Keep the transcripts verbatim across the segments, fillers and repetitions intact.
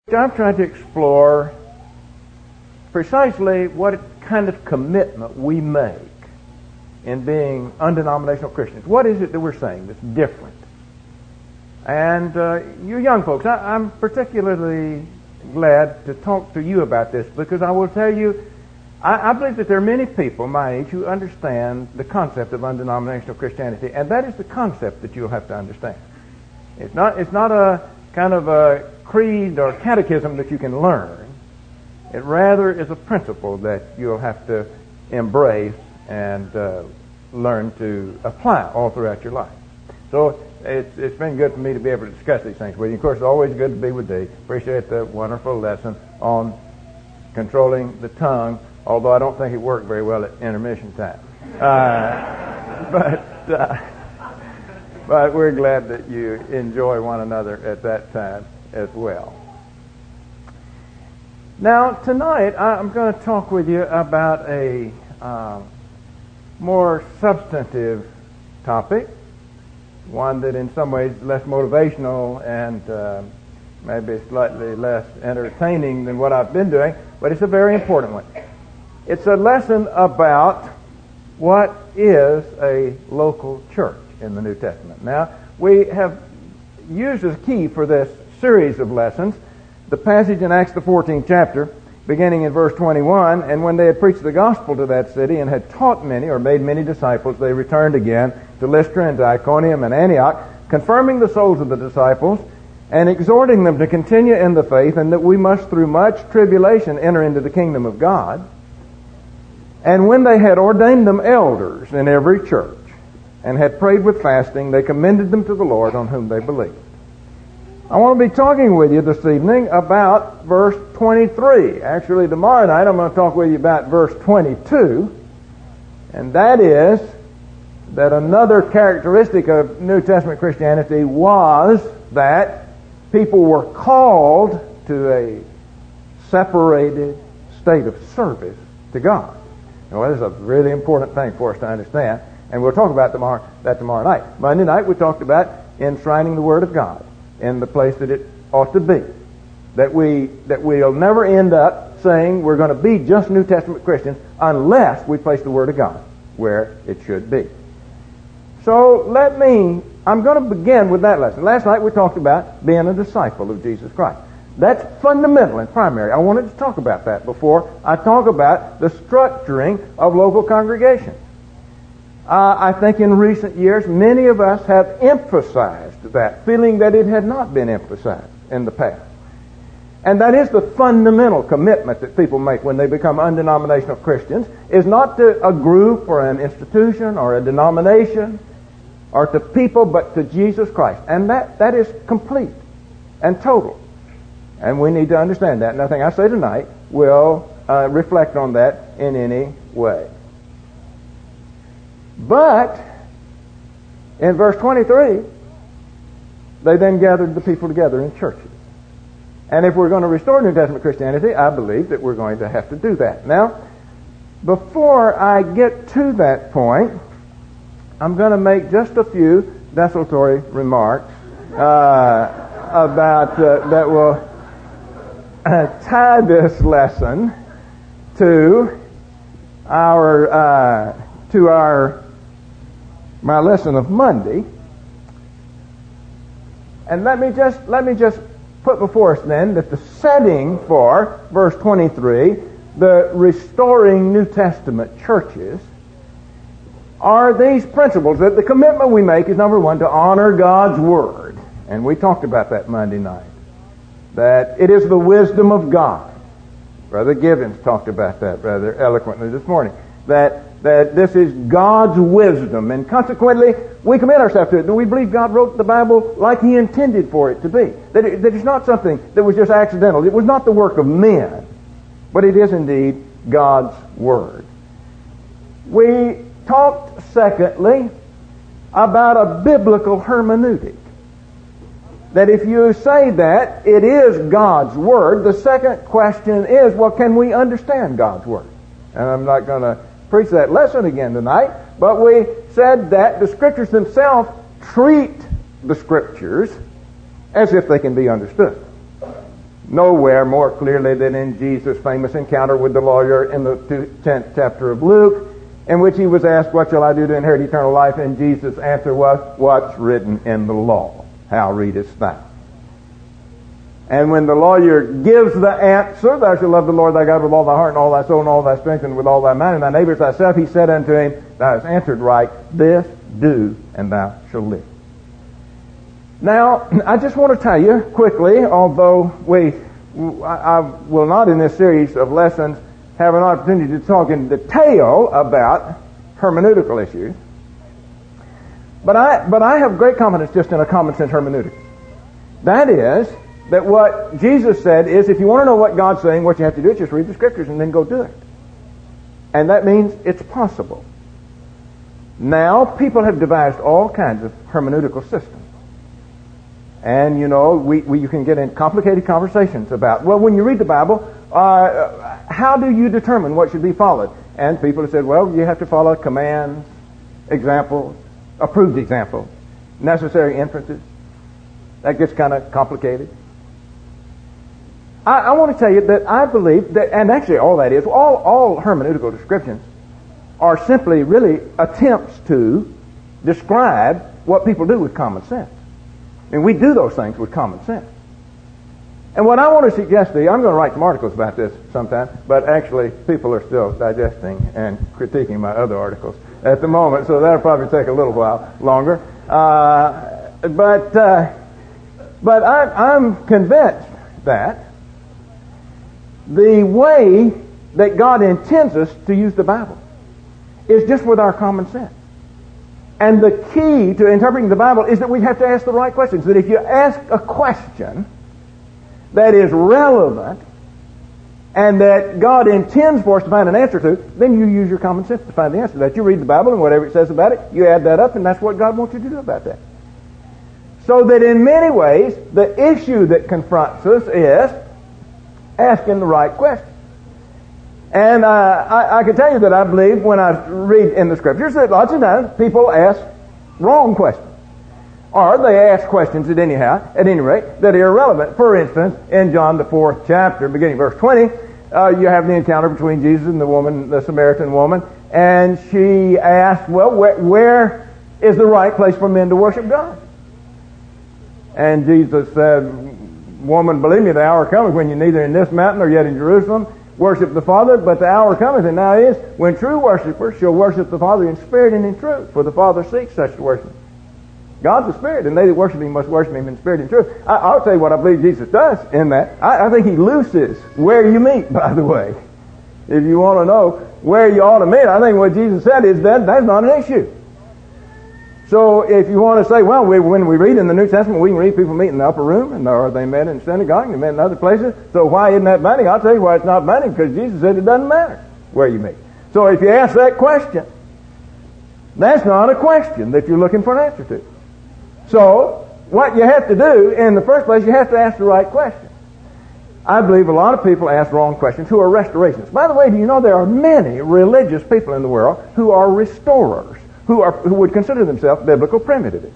I've tried to explore precisely what kind of commitment we make in being undenominational Christians. What is it that we're saying that's different? And uh, you young folks, I, I'm particularly glad to talk to you about this because I will tell you, I, I believe that there are many people my age who understand the concept of undenominational Christianity, and that is the concept that you'll have to understand. It's not, it's not a kind of a creed or catechism that you can learn. It rather is a principle that you'll have to embrace and uh, learn to apply all throughout your life. So it's, it's been good for me to be able to discuss these things with you. Of course, it's always good to be with thee. Appreciate the wonderful lesson on controlling the tongue, although I don't think it worked very well at intermission time. Uh, but uh, but we're glad that you enjoy one another at that time as well. Now, tonight I'm going to talk with you about a uh, more substantive topic, one that in some ways is less motivational and uh, maybe slightly less entertaining than what I've been doing, but it's a very important one. It's a lesson about what is a local church in the New Testament. Now, we have used as key for this series of lessons the passage in Acts the fourteenth chapter, beginning in verse twenty-one, and when they had preached the gospel to that city and had taught many or made many disciples, they returned again to Lystra and to Iconium and Antioch, confirming the souls of the disciples and exhorting them to continue in the faith, and that we must through much tribulation enter into the kingdom of God. And when they had ordained them elders in every church and had prayed with fasting, they commended them to the Lord on whom they believed. I want to be talking with you this evening about verse twenty-three. Actually, tomorrow night I'm going to talk with you about verse twenty-two. And that is that another characteristic of New Testament Christianity was that people were called to a separated state of service to God. Now, this is a really important thing for us to understand, and we'll talk about tomorrow, that tomorrow night. Monday night we talked about enshrining the Word of God in the place that it ought to be. That we that we'll never end up saying we're going to be just New Testament Christians unless we place the Word of God where it should be. So let me, I'm going to begin with that lesson. Last night we talked about being a disciple of Jesus Christ. That's fundamental and primary. I wanted to talk about that before I talk about the structuring of local congregations. Uh, I think in recent years, many of us have emphasized that, feeling that it had not been emphasized in the past. And that is the fundamental commitment that people make when they become undenominational Christians, is not to a group or an institution or a denomination or to people, but to Jesus Christ. And that, that is complete and total. And we need to understand that. Nothing I say tonight will uh, reflect on that in any way. But in verse twenty-three, they then gathered the people together in churches. And if we're going to restore New Testament Christianity, I believe that we're going to have to do that. Now, before I get to that point, I'm going to make just a few desultory remarks uh, about uh, that will uh, tie this lesson to our uh, to our my lesson of Monday. And let me just let me just put before us then that the setting for verse twenty-three, the restoring New Testament churches, are these principles. That the commitment we make is, number one, to honor God's Word. And we talked about that Monday night. That it is the wisdom of God. Brother Gibbons talked about that rather eloquently this morning. That that this is God's wisdom, and consequently we commit ourselves to it. Do we believe God wrote the Bible like He intended for it to be? That, it, that it's not something that was just accidental. It was not the work of men, but it is indeed God's Word. We talked, secondly, about a biblical hermeneutic. That if you say that it is God's Word, the second question is, well, can we understand God's Word? And I'm not going to preach that lesson again tonight, but we said that the Scriptures themselves treat the Scriptures as if they can be understood. nowhere more clearly than in Jesus' famous encounter with the lawyer in the tenth chapter of Luke, in which he was asked, what shall I do to inherit eternal life? And Jesus' answer was, what's written in the law? How readest thou? And when the lawyer gives the answer, thou shalt love the Lord thy God with all thy heart and all thy soul and all thy strength and with all thy mind and thy neighbor as thyself, he said unto him, thou hast answered right, this do and thou shalt live. Now, I just want to tell you quickly, although we, I, I will not in this series of lessons have an opportunity to talk in detail about hermeneutical issues, but I, but I have great confidence just in a common sense hermeneutic. That is, that what Jesus said is, if you want to know what God's saying, what you have to do is just read the Scriptures and then go do it. And that means it's possible. Now, people have devised all kinds of hermeneutical systems. And, you know, we, we you can get in complicated conversations about, well, when you read the Bible, uh, how do you determine what should be followed? And people have said, well, you have to follow commands, examples, approved examples, necessary inferences. That gets kind of complicated. I, I want to tell you that I believe that, and actually all that is, all, all hermeneutical descriptions are simply really attempts to describe what people do with common sense. And we do those things with common sense. And what I want to suggest to you, I'm going to write some articles about this sometime, but actually people are still digesting and critiquing my other articles at the moment, so that'll probably take a little while longer. Uh, but uh, but I, I'm convinced that the way that God intends us to use the Bible is just with our common sense. And the key to interpreting the Bible is that we have to ask the right questions. That if you ask a question that is relevant and that God intends for us to find an answer to, then you use your common sense to find the answer to that. You read the Bible and whatever it says about it, you add that up, and that's what God wants you to do about that. So that in many ways, the issue that confronts us is asking the right question. And uh, I, I can tell you that I believe when I read in the Scriptures that lots of times people ask wrong questions. Or they ask questions at anyhow, at any rate, that are irrelevant. For instance, in John the fourth chapter, beginning verse twenty, uh, you have the encounter between Jesus and the woman, the Samaritan woman, and she asked, well, where, where is the right place for men to worship God? And Jesus said, woman, believe me, the hour cometh when you neither in this mountain nor yet in Jerusalem worship the Father, but the hour cometh, and now is, when true worshipers shall worship the Father in spirit and in truth, for the Father seeks such to worship. God's a spirit, and they that worship Him must worship Him in spirit and truth. I, I'll tell you what I believe Jesus does in that. I, I think He looses where you meet, by the way. If you want to know where you ought to meet, I think what Jesus said is that that's not an issue. So if you want to say, well, we, when we read in the New Testament, we can read people meet in the upper room, and or they met in synagogue, and they met in other places. So why isn't that binding? I'll tell you why it's not binding, because Jesus said it doesn't matter where you meet. So if you ask that question, that's not a question that you're looking for an answer to. So what you have to do, in the first place, you have to ask the right question. I believe a lot of people ask wrong questions who are restorationists. By the way, do you know there are many religious people in the world who are restorers? Who are who would consider themselves biblical primitivists,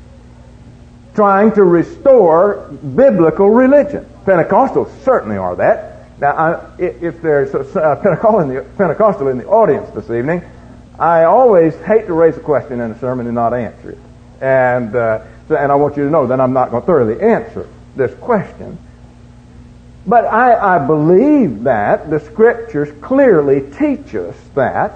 trying to restore biblical religion. Pentecostals certainly are that. Now, I, if there's a Pentecostal in, the, Pentecostal in the audience this evening, I always hate to raise a question in a sermon and not answer it. And uh, and I want you to know that I'm not going to thoroughly answer this question. But I, I believe that the Scriptures clearly teach us that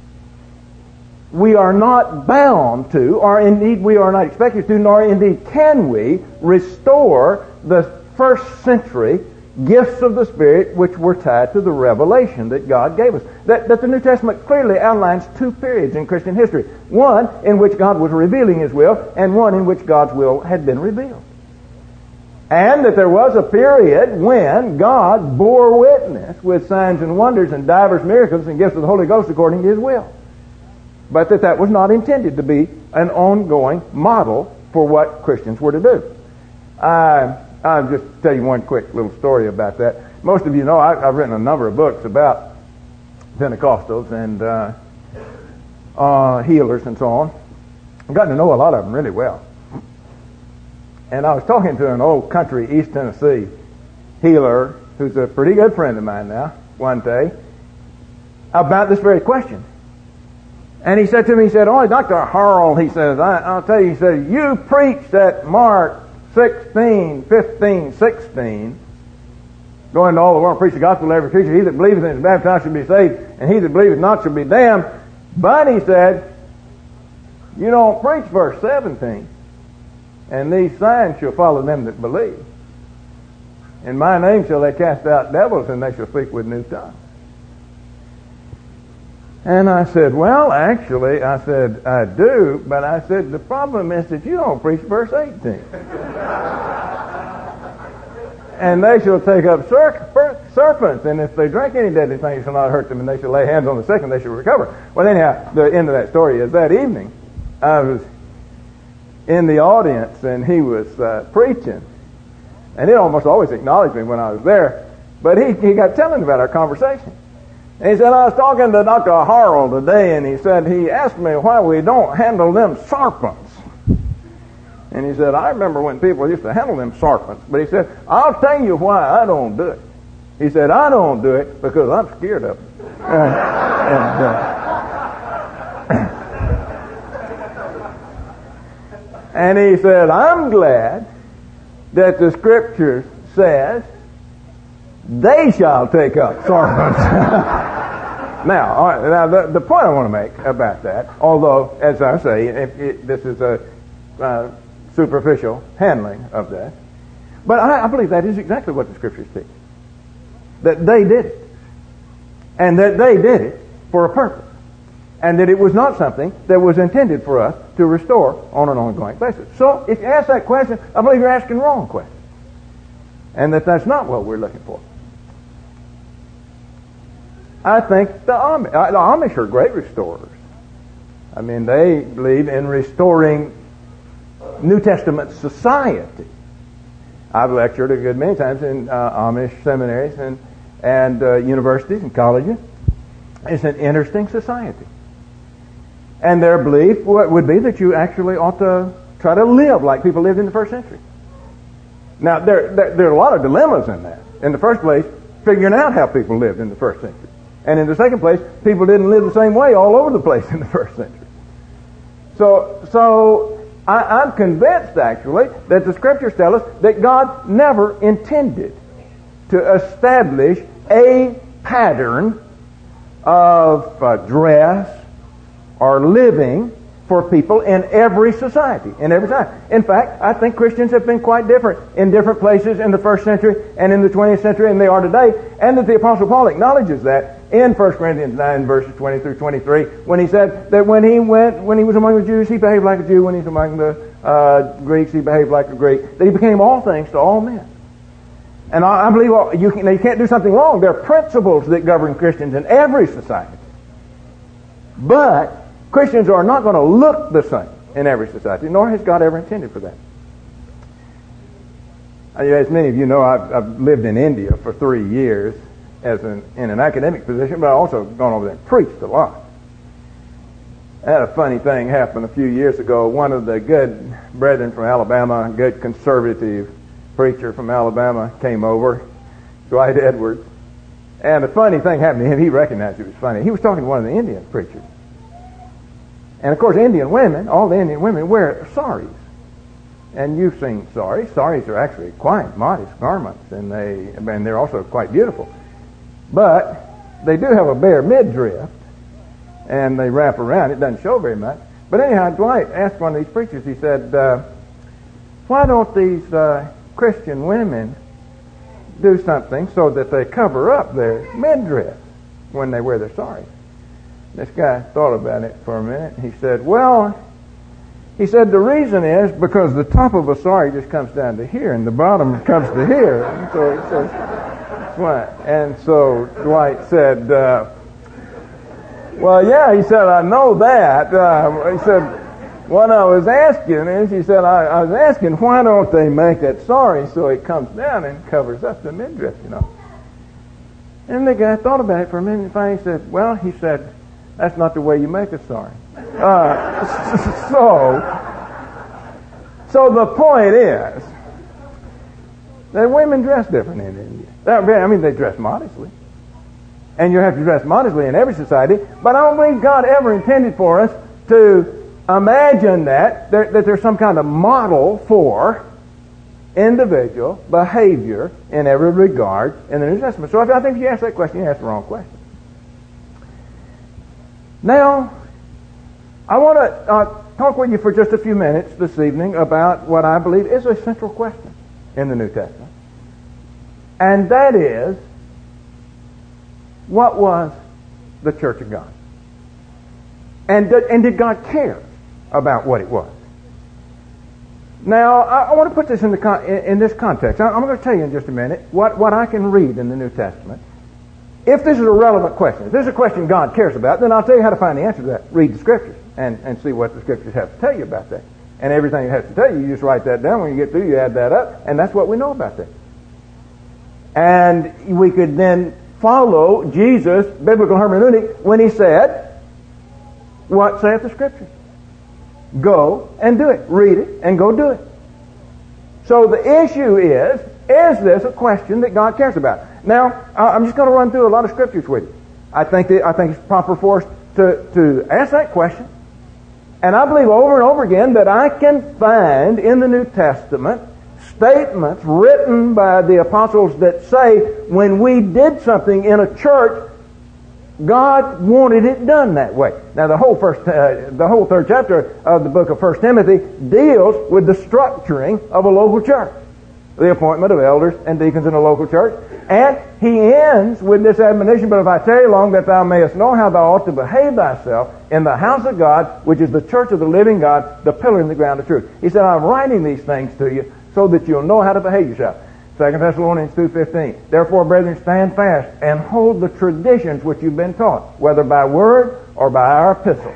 we are not bound to, or indeed we are not expected to, nor indeed can we restore the first century gifts of the Spirit which were tied to the revelation that God gave us. That, that the New Testament clearly outlines two periods in Christian history. One in which God was revealing His will, and one in which God's will had been revealed. And that there was a period when God bore witness with signs and wonders and divers miracles and gifts of the Holy Ghost according to His will. But that that was not intended to be an ongoing model for what Christians were to do. I, I'll just tell you one quick little story about that. Most of you know I, I've written a number of books about Pentecostals and uh, uh, healers and so on. I've gotten to know a lot of them really well. And I was talking to an old country East Tennessee healer, who's a pretty good friend of mine now, one day, about this very question. And he said to me, he said, "Oh, Doctor Harrell," he says, I, I'll tell you, he said, "you preached at Mark sixteen, fifteen, sixteen, go into all the world, preach the gospel to every creature. He that believeth and is baptized shall be saved, and he that believeth not shall be damned." But he said, "You don't preach verse seventeen. And these signs shall follow them that believe. In my name shall they cast out devils, and they shall speak with new tongues." And I said, "Well, actually," I said, "I do, but I said, the problem is that you don't preach verse eighteen. And they shall take up ser- serpents, and if they drink any deadly thing, it shall not hurt them, and they shall lay hands on the sick, and they shall recover." Well, anyhow, the end of that story is that evening, I was in the audience, and he was uh, preaching. And he almost always acknowledged me when I was there. But he, he got telling about our conversation. And he said, "I was talking to Doctor Harrell today, and he said, he asked me why we don't handle them serpents." And he said, "I remember when people used to handle them serpents." But he said, "I'll tell you why I don't do it." He said, "I don't do it because I'm scared of them." Uh, and, uh, And he said, "I'm glad that the Scripture says they shall take up serpents." Now, all right, now the, the point I want to make about that, although, as I say, if it, this is a uh, superficial handling of that, but I, I believe that is exactly what the Scriptures teach. That they did it. And that they did it for a purpose. And that it was not something that was intended for us to restore on an ongoing basis. So, if you ask that question, I believe you're asking the wrong question. And that that's not what we're looking for. I think the Amish, the Amish are great restorers. I mean, they believe in restoring New Testament society. I've lectured a good many times in uh, Amish seminaries and, and uh, universities and colleges. It's an interesting society. And their belief would be that you actually ought to try to live like people lived in the first century. Now, there, there, there are a lot of dilemmas in that. In the first place, figuring out how people lived in the first century. And in the second place, people didn't live the same way all over the place in the first century. So, so I, I'm convinced, actually, that the Scriptures tell us that God never intended to establish a pattern of uh, dress or living for people in every society, in every time. In fact, I think Christians have been quite different in different places in the first century and in the twentieth century than they are today, and that the Apostle Paul acknowledges that in First Corinthians nine, verses twenty through twenty-three, when he said that when he went, when he was among the Jews, he behaved like a Jew. When he was among the uh, Greeks, he behaved like a Greek. That he became all things to all men. And I, I believe well, you, can, you can't do something wrong. There are principles that govern Christians in every society. But Christians are not going to look the same in every society, nor has God ever intended for that. As many of you know, I've, I've lived in India for three years as an, in an academic position, but I've also gone over there and preached a lot. I had a funny thing happen a few years ago. One of the good brethren from Alabama, a good conservative preacher from Alabama, came over, Dwight Edwards. And a funny thing happened to him. He recognized it was funny. He was talking to one of the Indian preachers. And of course, Indian women, all the Indian women wear saris. And you've seen saris. Saris are actually quite modest garments, and they and they're also quite beautiful. But they do have a bare midriff, and they wrap around. It doesn't show very much. But anyhow, Dwight asked one of these preachers, he said, uh, why don't these uh, Christian women do something so that they cover up their midriff when they wear their saris? This guy thought about it for a minute. He said, well, he said, the reason is because the top of a sari just comes down to here, and the bottom comes to here. And so he says, that's why. And so Dwight said, uh, well, yeah, he said, I know that. Uh, he said, what I was asking is, he said, I, I was asking, why don't they make that sari so it comes down and covers up the midriff, you know? And the guy thought about it for a minute, and finally he said, well, he said, that's not the way you make a sari. Uh, so, so the point is The women dress different in India. I mean, they dress modestly. And you have to dress modestly in every society. But I don't believe God ever intended for us to imagine that, that, that there's some kind of model for individual behavior in every regard in the New Testament. So I think if you ask that question, you ask the wrong question. Now, I want to uh, talk with you for just a few minutes this evening about what I believe is a central question in the New Testament. And that is, what was the Church of God? And did, and did God care about what it was? Now, I, I want to put this in, the con- in, in this context. I, I'm going to tell you in just a minute what, what I can read in the New Testament. If this is a relevant question, if this is a question God cares about, then I'll tell you how to find the answer to that. Read the Scriptures and, and see what the Scriptures have to tell you about that. And everything it has to tell you, you just write that down. When you get through, you add that up, and that's what we know about that. And we could then follow Jesus' biblical hermeneutic when he said, what saith the Scripture? Go and do it. Read it and go do it. So the issue is, is this a question that God cares about? Now, I'm just going to run through a lot of Scriptures with you. I think that, I think it's proper for us to, to ask that question. And I believe over and over again that I can find in the New Testament statements written by the apostles that say when we did something in a church, God wanted it done that way. Now, the whole first, uh, the whole third chapter of the book of First Timothy deals with the structuring of a local church, the appointment of elders and deacons in a local church, and he ends with this admonition: "But if I tarry long, that thou mayest know how thou ought to behave thyself in the house of God, which is the church of the living God, the pillar in the ground of truth." He said, "I'm writing these things to you so that you'll know how to behave yourself." Second Thessalonians two fifteen. "Therefore, brethren, stand fast and hold the traditions which you've been taught, whether by word or by our epistle."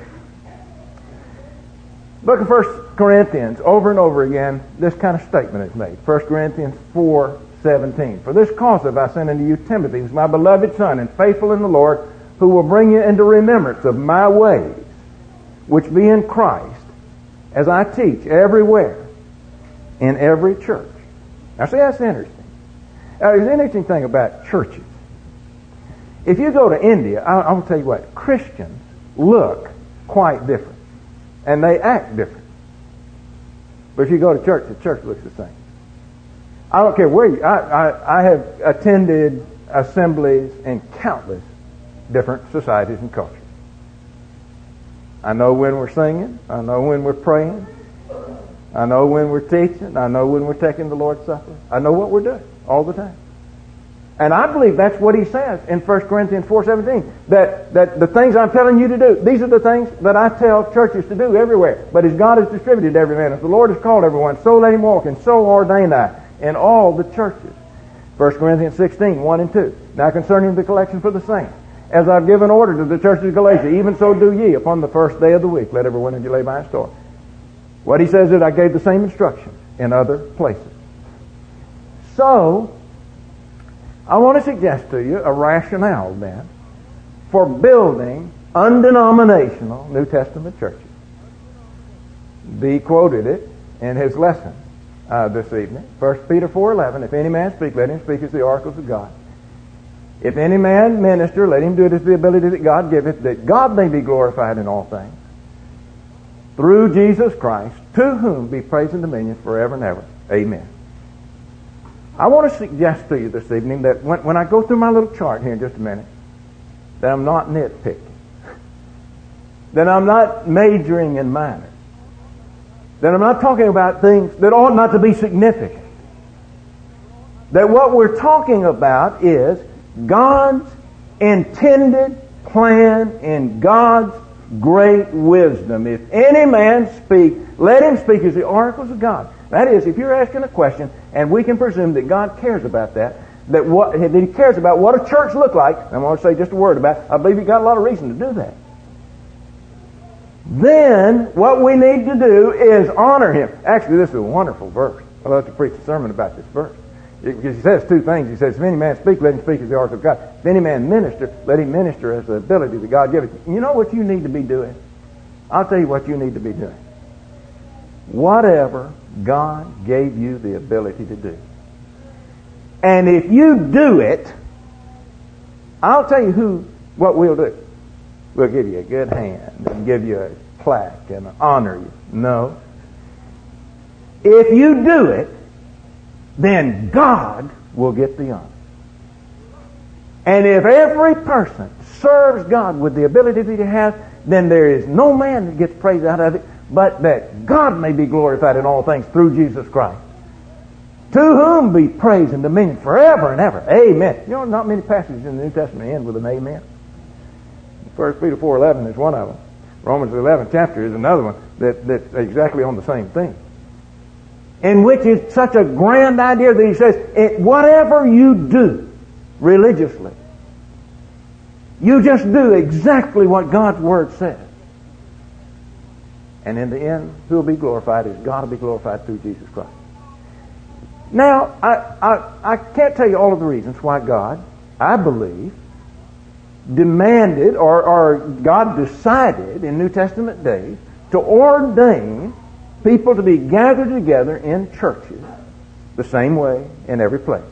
Book of First Corinthians, over and over again, this kind of statement is made. First Corinthians four seventeen. "For this cause have I sent unto you Timothy, who is my beloved son and faithful in the Lord, who will bring you into remembrance of my ways, which be in Christ, as I teach everywhere in every church." Now, see, that's interesting. Now, there's an interesting thing about churches. If you go to India, I, I will tell you what, Christians look quite different, and they act different. But if you go to church, the church looks the same. I don't care where you... I, I, I have attended assemblies in countless different societies and cultures. I know when we're singing. I know when we're praying. I know when we're teaching. I know when we're taking the Lord's Supper. I know what we're doing all the time. And I believe that's what he says in First Corinthians four seventeen. That, that the things I'm telling you to do, these are the things that I tell churches to do everywhere. But as God has distributed every man, as the Lord has called everyone, so let him walk, and so ordain I in all the churches. First Corinthians sixteen, one and two. "Now concerning the collection for the saints, as I've given order to the churches of Galatia, even so do ye upon the first day of the week. Let everyone of you lay by his store." What he says is, I gave the same instructions in other places. So, I want to suggest to you a rationale then for building undenominational New Testament churches. Dee quoted it in his lesson uh, this evening. First Peter four eleven, "If any man speak, let him speak as the oracles of God. If any man minister, let him do it as the ability that God giveth, that God may be glorified in all things, through Jesus Christ, to whom be praise and dominion forever and ever. Amen." I want to suggest to you this evening that when, when I go through my little chart here in just a minute, that I'm not nitpicking. That I'm not majoring in minors. That I'm not talking about things that ought not to be significant. That what we're talking about is God's intended plan in God's great wisdom. If any man speak, let him speak as the oracles of God. That is, if you're asking a question, and we can presume that God cares about that, that what that He cares about what a church look like, and I'm going to say just a word about it, I believe He's got a lot of reason to do that. Then, what we need to do is honor Him. Actually, this is a wonderful verse. I'd love to preach a sermon about this verse. Because He says two things. He says, if any man speak, let him speak as the oracle of God. If any man minister, let him minister as the ability that God giveth. You know what you need to be doing? I'll tell you what you need to be doing. Whatever God gave you the ability to do, And if you do it, I'll tell you who, what we'll do. We'll give you a good hand and give you a plaque and honor you. No. If you do it, then God will get the honor. And if every person serves God with the ability that he has, then there is no man that gets praise out of it, but that God may be glorified in all things through Jesus Christ. To whom be praise and dominion forever and ever. Amen. You know, not many passages in the New Testament end with an amen. First Peter four eleven is one of them. Romans eleventh chapter is another one that, that's exactly on the same thing. In which is such a grand idea that he says, it, whatever you do religiously, you just do exactly what God's Word says. And in the end, who will be glorified is God will be glorified through Jesus Christ. Now, I, I, I can't tell you all of the reasons why God, I believe, demanded or, or God decided in New Testament days to ordain people to be gathered together in churches the same way in every place.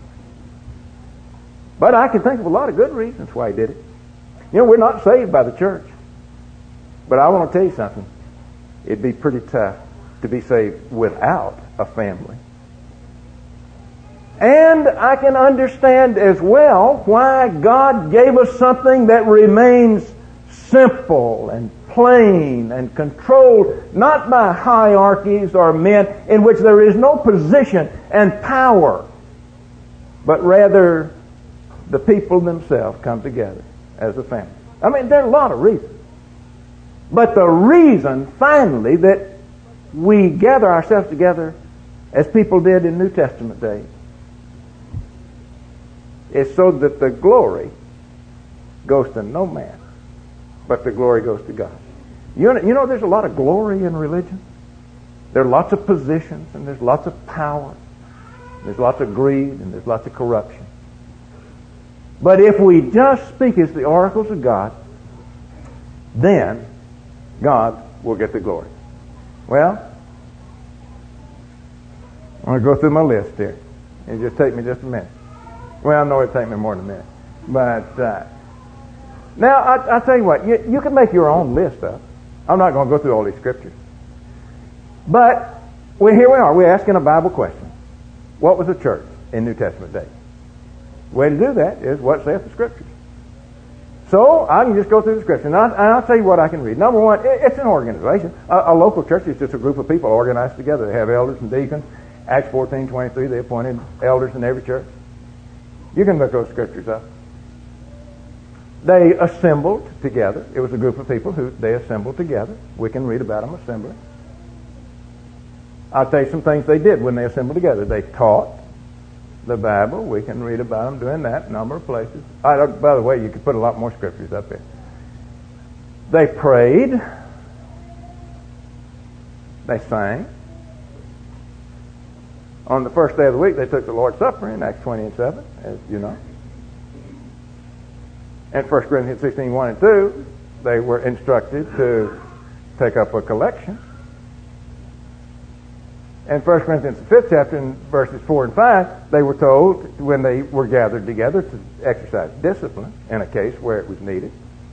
But I can think of a lot of good reasons why he did it. You know, we're not saved by the church. But I want to tell you something. It'd be pretty tough to be saved without a family. And I can understand as well why God gave us something that remains simple and plain and controlled not by hierarchies or men in which there is no position and power, but rather the people themselves come together as a family. I mean, there are a lot of reasons. But the reason, finally, that we gather ourselves together as people did in New Testament days is so that the glory goes to no man, but the glory goes to God. You know, you know there's a lot of glory in religion. There are lots of positions, and there's lots of power. There's lots of greed, and there's lots of corruption. But if we just speak as the oracles of God, then God will get the glory. Well, I'm going to go through my list here. It'll just take me just a minute. Well, I know it'll take me more than a minute. But uh, now, I, I'll tell you what. You, you can make your own list up. I'm not going to go through all these scriptures. But well, here we are. We're asking a Bible question. What was a church in New Testament days? The way to do that is what saith the Scriptures. So I can just go through the Scriptures. And I'll, and I'll tell you what I can read. Number one, it, it's an organization. A, a local church is just a group of people organized together. They have elders and deacons. Acts fourteen twenty-three, they appointed elders in every church. You can look those Scriptures up. They assembled together. It was a group of people who they assembled together. We can read about them assembling. I'll tell you some things they did when they assembled together. They taught the Bible. We can read about them doing that in a number of places. I, by the way, you could put a lot more scriptures up there. They prayed. They sang. On the first day of the week, they took the Lord's Supper in Acts twenty and seven, as you know. In First Corinthians sixteen, one and two, they were instructed to take up a collection. In First Corinthians the fifth chapter, in verses four and five, they were told when they were gathered together to exercise discipline in a case where it was needed.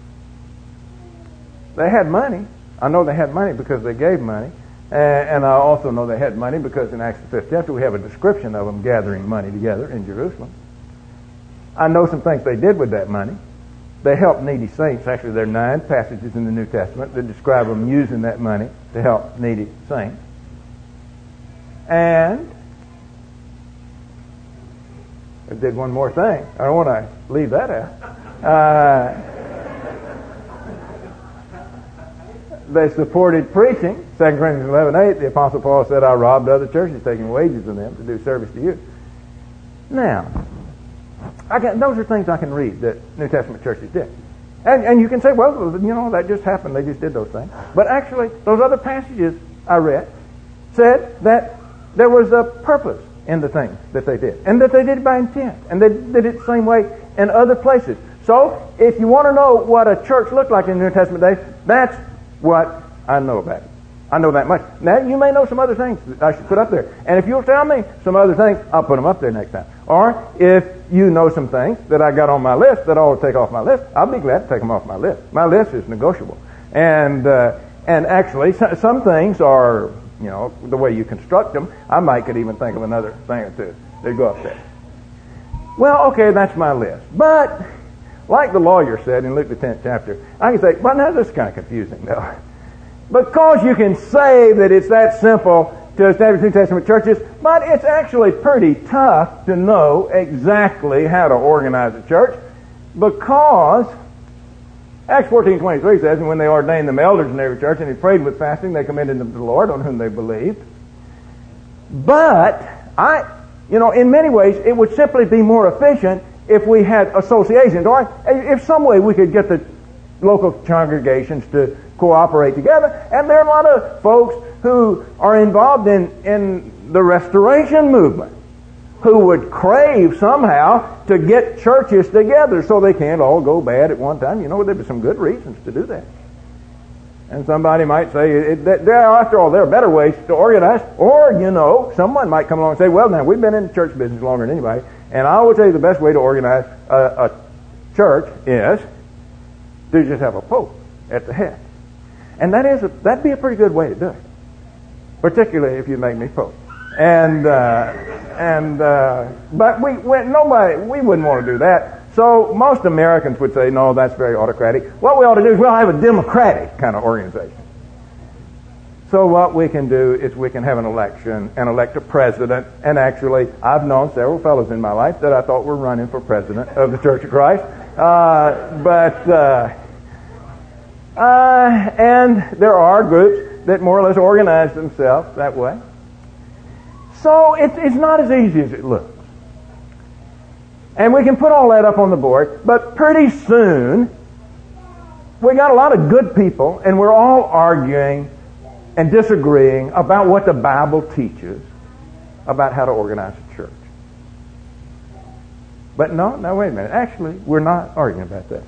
They had money. I know they had money because they gave money. And I also know they had money because in Acts the fifth chapter we have a description of them gathering money together in Jerusalem. I know some things they did with that money. They helped needy saints. Actually, there are nine passages in the New Testament that describe them using that money to help needy saints. And I did one more thing. I don't want to leave that out. Uh, they supported preaching. Second Corinthians eleven eight, the Apostle Paul said, I robbed other churches, taking wages of them to do service to you. Now, I can, those are things I can read that New Testament churches did. And, and you can say, well, you know, that just happened. They just did those things. But actually, those other passages I read said that there was a purpose in the things that they did. And that they did it by intent. And they did it the same way in other places. So, if you want to know what a church looked like in the New Testament days, that's what I know about it. I know that much. Now, you may know some other things that I should put up there. And if you'll tell me some other things, I'll put them up there next time. Or if you know some things that I got on my list that I ought to take off my list, I'll be glad to take them off my list. My list is negotiable. And uh, and actually, some things are, you know, the way you construct them, I might could even think of another thing or two that go up there. Well, okay, that's my list. But, like the lawyer said in Luke the tenth chapter, I can say, well, now this is kind of confusing, though. Because you can say that it's that simple to establish New Testament churches, but it's actually pretty tough to know exactly how to organize a church, because Acts fourteen twenty-three says, and when they ordained them elders in every church, and they prayed with fasting, they commended them to the Lord on whom they believed. But, I, you know, in many ways, it would simply be more efficient if we had associations, or if some way we could get the local congregations to cooperate together. And there are a lot of folks who are involved in, in the restoration movement who would crave somehow to get churches together so they can't all go bad at one time. You know, there'd be some good reasons to do that. And somebody might say, it, that there, after all, there are better ways to organize. Or, you know, someone might come along and say, well, now, we've been in the church business longer than anybody, and I will tell you the best way to organize a, a church is to just have a pope at the head. And that is a, that'd be a pretty good way to do it, particularly if you make me pope. And uh, and uh, but we, we nobody we wouldn't want to do that. So most Americans would say, no, that's very autocratic. What we ought to do is we'll have a democratic kind of organization. So what we can do is we can have an election and elect a president. And actually, I've known several fellows in my life that I thought were running for president of the Church of Christ. Uh, but uh, uh, and there are groups that more or less organize themselves that way. So it's, it's not as easy as it looks. And we can put all that up on the board, but pretty soon we got a lot of good people, and we're all arguing and disagreeing about what the Bible teaches about how to organize a church. But no, no, wait a minute. Actually, we're not arguing about that.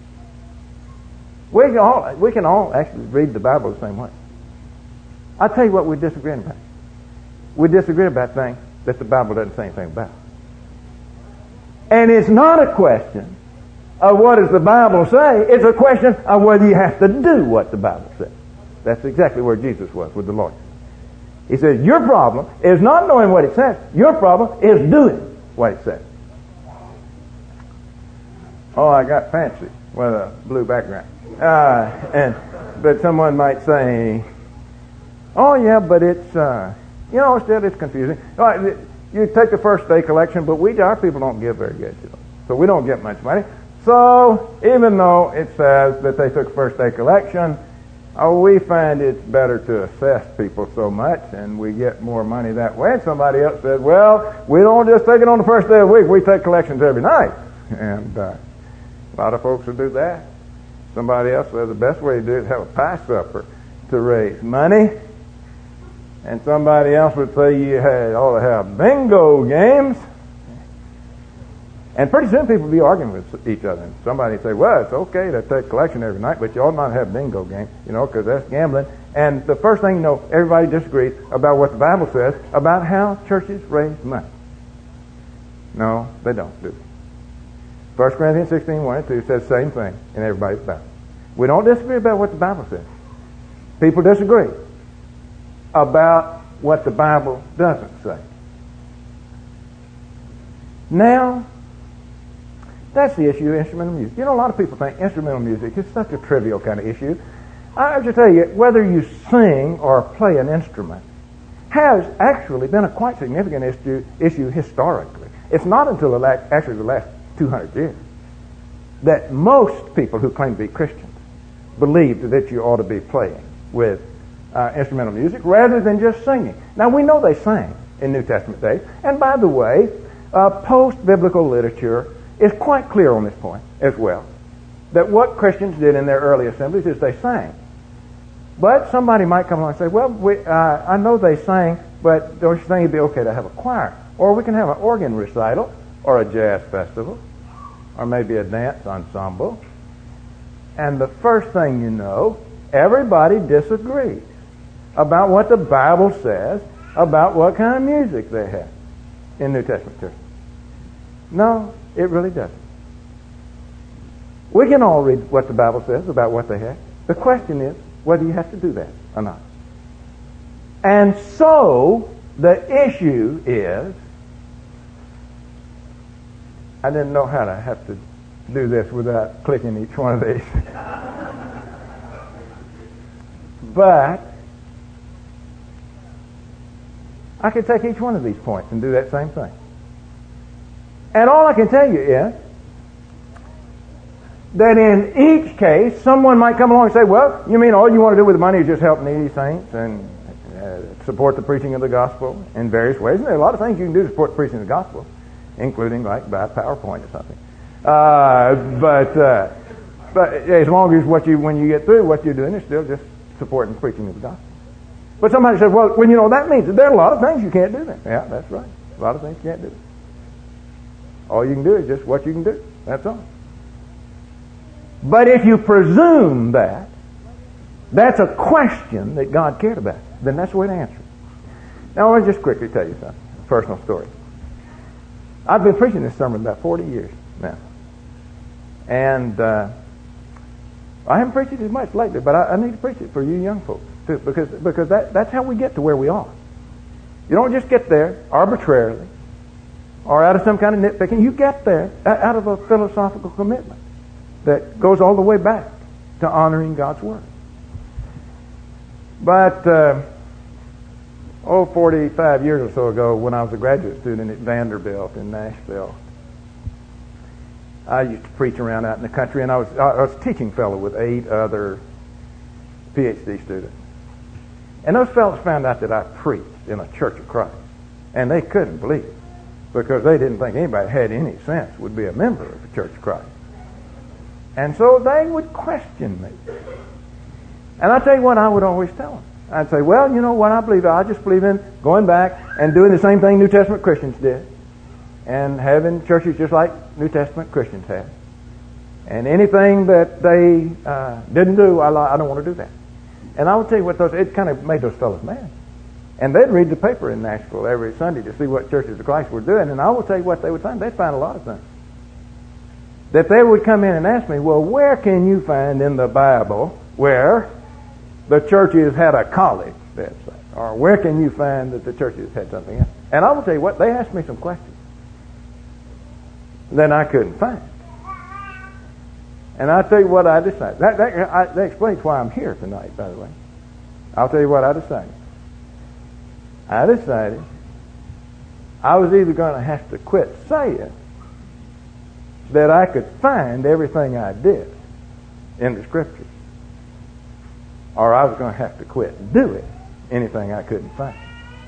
We can all, we can all actually read the Bible the same way. I'll tell you what we're disagreeing about. We disagree about things that the Bible doesn't say anything about. And it's not a question of what does the Bible say. It's a question of whether you have to do what the Bible says. That's exactly where Jesus was with the Lord. He says, your problem is not knowing what it says. Your problem is doing what it says. Oh, I got fancy with a blue background. Uh, and but someone might say, oh yeah, but it's... Uh, You know, still it's confusing. You take the first day collection, but we, our people don't give very good, you know. So we don't get much money. So even though it says that they took first day collection, oh, we find it's better to assess people so much, and we get more money that way. And somebody else says, well, we don't just take it on the first day of the week. We take collections every night. And uh, a lot of folks will do that. Somebody else says the best way to do it is have a pie supper to raise money. And somebody else would say you had, ought to have bingo games. And pretty soon people will be arguing with each other. And somebody would say, well, it's okay to take collection every night, but you ought not have bingo games, you know, because that's gambling. And the first thing you know, everybody disagrees about what the Bible says about how churches raise money. No, they don't do it. First Corinthians sixteen, one and two says the same thing in everybody's Bible. We don't disagree about what the Bible says. People disagree about what the Bible doesn't say. Now, that's the issue of instrumental music. You know, a lot of people think instrumental music is such a trivial kind of issue. I have to tell you, whether you sing or play an instrument has actually been a quite significant issue, issue historically. It's not until the last, actually the last two hundred years that most people who claim to be Christians believed that you ought to be playing with Uh, instrumental music rather than just singing. Now we know they sang in New Testament days, and by the way, uh, post-biblical literature is quite clear on this point as well, that what Christians did in their early assemblies is they sang. But somebody might come along and say, well, we, uh, I know they sang, but don't you think it'd be okay to have a choir? Or we can have an organ recital, or a jazz festival, or maybe a dance ensemble. And the first thing you know, everybody disagrees about what the Bible says about what kind of music they have in New Testament churches. No, it really doesn't. We can all read what the Bible says about what they have. The question is whether you have to do that or not. And so, the issue is, I didn't know how to have to do this without clicking each one of these. But I could take each one of these points and do that same thing. And all I can tell you is that in each case, someone might come along and say, well, you mean all you want to do with the money is just help needy saints and uh, support the preaching of the gospel in various ways? And there are a lot of things you can do to support the preaching of the gospel, including like buy PowerPoint or something. Uh, but uh, but as long as what you when you get through, what you're doing is still just supporting the preaching of the gospel. But somebody says, well, well, you know, that means that there are a lot of things you can't do then. Yeah, that's right. A lot of things you can't do. All you can do is just what you can do. That's all. But if you presume that that's a question that God cared about, then that's the way to answer it. Now, let me just quickly tell you something, a personal story. I've been preaching this sermon about forty years now. And uh, I haven't preached it as much lately, but I, I need to preach it for you young folks, too, because, because that, that's how we get to where we are. You don't just get there arbitrarily or out of some kind of nitpicking. You get there out of a philosophical commitment that goes all the way back to honoring God's Word. But, uh, oh, forty-five years or so ago, when I was a graduate student at Vanderbilt in Nashville, I used to preach around out in the country, and I was I was a teaching fellow with eight other P H D students. And those fellows found out that I preached in a Church of Christ, and they couldn't believe it, because they didn't think anybody had any sense would be a member of the Church of Christ. And so they would question me. And I tell you what I would always tell them. I'd say, well, you know what I believe? I just believe in going back and doing the same thing New Testament Christians did, and having churches just like New Testament Christians have. And anything that they uh, didn't do, I, I don't want to do that. And I would tell you what those, it kind of made those fellows mad. And they'd read the paper in Nashville every Sunday to see what churches of Christ were doing, and I will tell you what they would find. They'd find a lot of things. That they would come in and ask me, well, where can you find in the Bible where the churches had a college, they'd say, or where can you find that the churches had something else? And I will tell you what, they asked me some questions that I couldn't find. And I'll tell you what I decided. That, that, I, that explains why I'm here tonight, by the way. I'll tell you what I decided. I decided I was either going to have to quit saying that I could find everything I did in the Scriptures, or I was going to have to quit doing anything I couldn't find.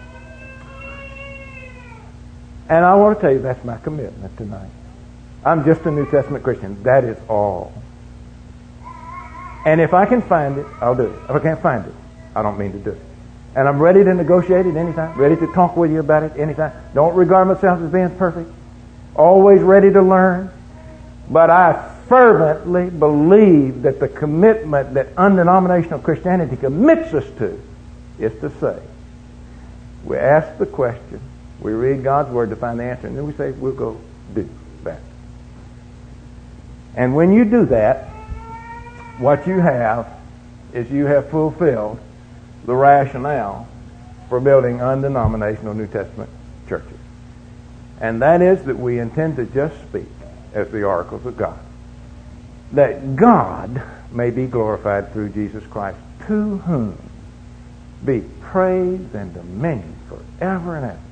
And I want to tell you that's my commitment tonight. I'm just a New Testament Christian. That is all. And if I can find it, I'll do it. If I can't find it, I don't mean to do it. And I'm ready to negotiate it anytime, ready to talk with you about it anytime. Don't regard myself as being perfect. Always ready to learn. But I fervently believe that the commitment that undenominational Christianity commits us to is to say, we ask the question, we read God's Word to find the answer, and then we say, we'll go do that. And when you do that, what you have is you have fulfilled the rationale for building undenominational New Testament churches. And that is that we intend to just speak as the oracles of God, that God may be glorified through Jesus Christ, to whom be praise and dominion forever and ever.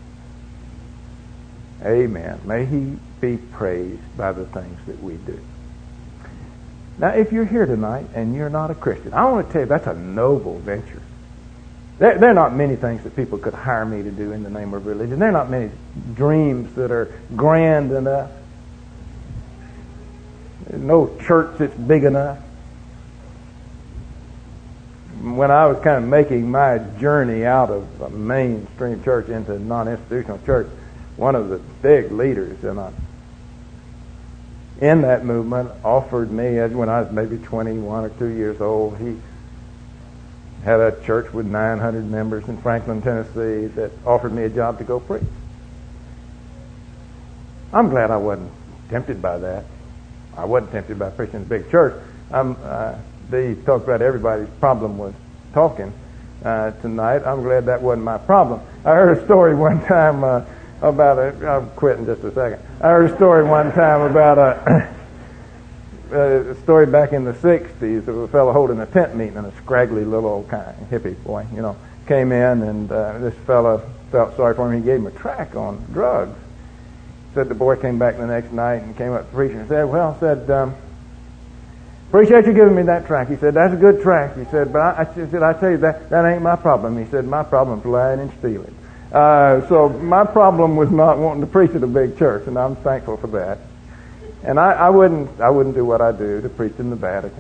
Amen. May He be praised by the things that we do. Now, if you're here tonight and you're not a Christian, I want to tell you that's a noble venture. There, there are not many things that people could hire me to do in the name of religion. There are not many dreams that are grand enough. There's no church that's big enough. When I was kind of making my journey out of a mainstream church into a non-institutional church, one of the big leaders in, a, in that movement offered me, as when I was maybe twenty-one or two years old, he had a church with nine hundred members in Franklin, Tennessee, that offered me a job to go preach. I'm glad I wasn't tempted by that. I wasn't tempted by preaching in a big church. I'm, uh, they talked about everybody's problem was talking uh, tonight. I'm glad that wasn't my problem. I heard a story one time uh, about a, I'll quit in just a second. I heard a story one time about a, a story back in the sixties of a fellow holding a tent meeting, and a scraggly little old kind of hippie boy, you know, came in, and uh, this fellow felt sorry for him. He gave him a tract on drugs. Said the boy came back the next night and came up to the preacher and said, well, said, um, appreciate you giving me that tract. He said, that's a good tract. He said, but I, I said, I tell you, that, that ain't my problem. He said, my problem's lying and stealing. Uh, so my problem was not wanting to preach at a big church, and I'm thankful for that. And I, I wouldn't, I wouldn't do what I do to preach in the Vatican.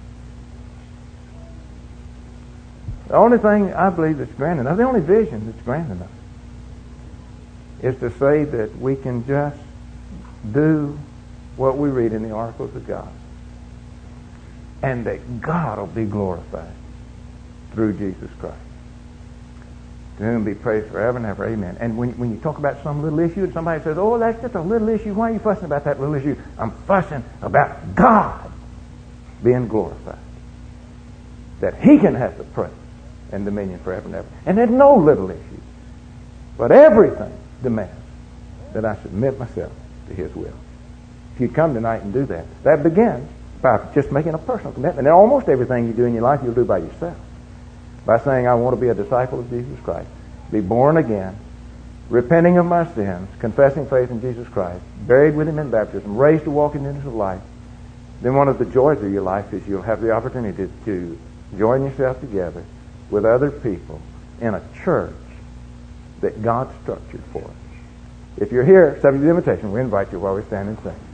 The only thing I believe that's grand enough, the only vision that's grand enough, is to say that we can just do what we read in the oracles of God, and that God will be glorified through Jesus Christ. To whom be praised forever and ever. Amen. And when, when you talk about some little issue and somebody says, oh, that's just a little issue, why are you fussing about that little issue? I'm fussing about God being glorified. That He can have the praise and dominion forever and ever. And there's no little issue, but everything demands that I submit myself to His will. If you come tonight and do that, that begins by just making a personal commitment. And almost everything you do in your life, you'll do by yourself. By saying, I want to be a disciple of Jesus Christ, be born again, repenting of my sins, confessing faith in Jesus Christ, buried with Him in baptism, raised to walk in newness of life. Then one of the joys of your life is you'll have the opportunity to, to join yourself together with other people in a church that God structured for us. If you're here, subject to the invitation, we invite you while we stand and sing.